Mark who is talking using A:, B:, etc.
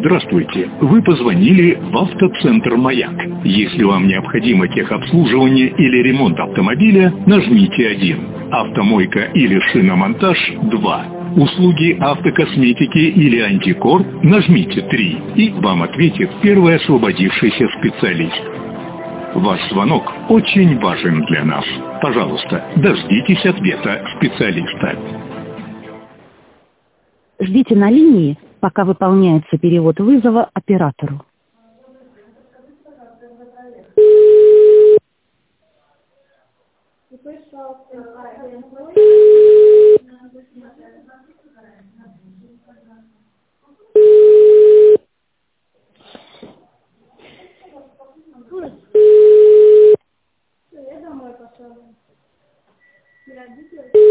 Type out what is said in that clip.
A: Здравствуйте. Вы позвонили в автоцентр «Маяк». Если вам необходимо техобслуживание или ремонт автомобиля, нажмите 1. Автомойка или шиномонтаж – 2. Услуги автокосметики или антикор – нажмите 3. И вам ответит первый освободившийся специалист. Ваш звонок очень важен для нас. Пожалуйста, дождитесь ответа специалиста.
B: Ждите на линии, пока выполняется перевод вызова оператору. Я домой пошла.